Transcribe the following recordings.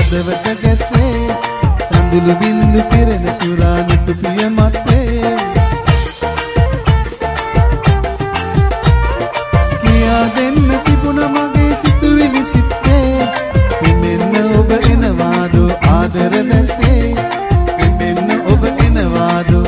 හදවත ගැසේ කඳුළු බින්දු පිරෙන පුරා නිතු පිය මතේ කියා දෙන්න තිබුණ මගේ සිතුවිලි සිත්තේ මෙන්න ඔබ එනවාදෝ ආදර වැසේ මෙන්න ඔබ එනවාදෝ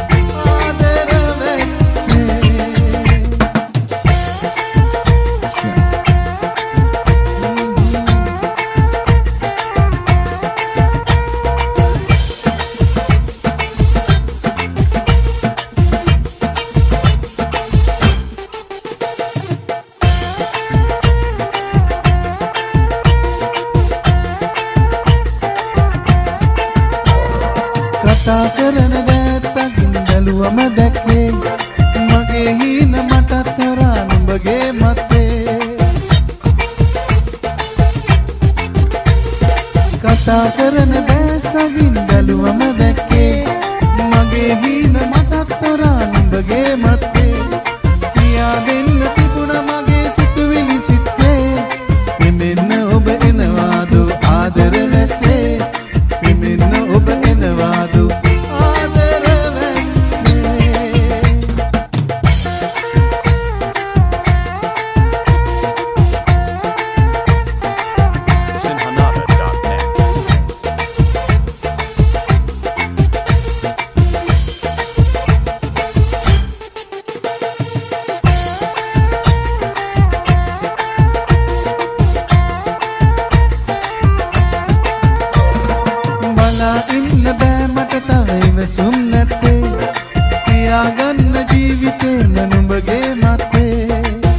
කතා කරන දැත්තකින් බැලුවම දැක්කේ මගේ හීන මටත් හොරා නුඹගේ මතේ කතා කරන දැස්සකින් බැලුවම දැක්කේ මගේ හීන මටත් හොරා නුඹගේ මතේ කියා දෙන්න තිබුණ මගේ සිතුවිලි සිත්තේ මෙන්න ඔබ එනවාදෝ ආදර වැසේ මෙන්න ඔබ එනවාදෝ ඉන්න බෑ මට තව ඉවසුම් නැත්තේ තියාගන්න ජීවිතේම නුඹගේ මතේ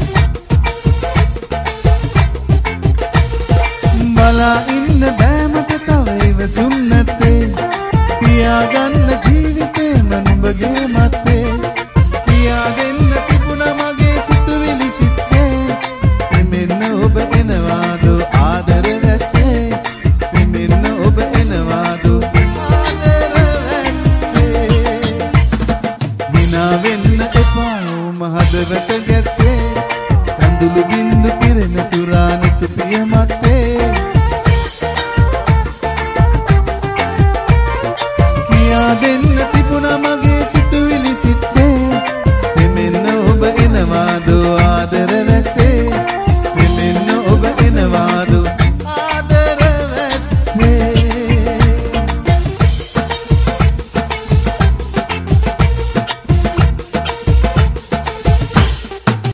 බලා ඉන්න බෑ මට තව ඉවසුම් නැත්තේ තියාගන්න ජීවිතේම නුඹගේ මතේ තියාගෙන තිබුණ මගේ සිතුවිලි සිත්සේ මෙන්න ඔබ එනවාදෝ ආදර වැසේ මෙන්න ඔබ එනවාදෝ වෙන්න එපා හදවත ගැසේ කඳුළු බින්දු පිරෙන තුරා නිතු පිය මතේ කියා දෙන්න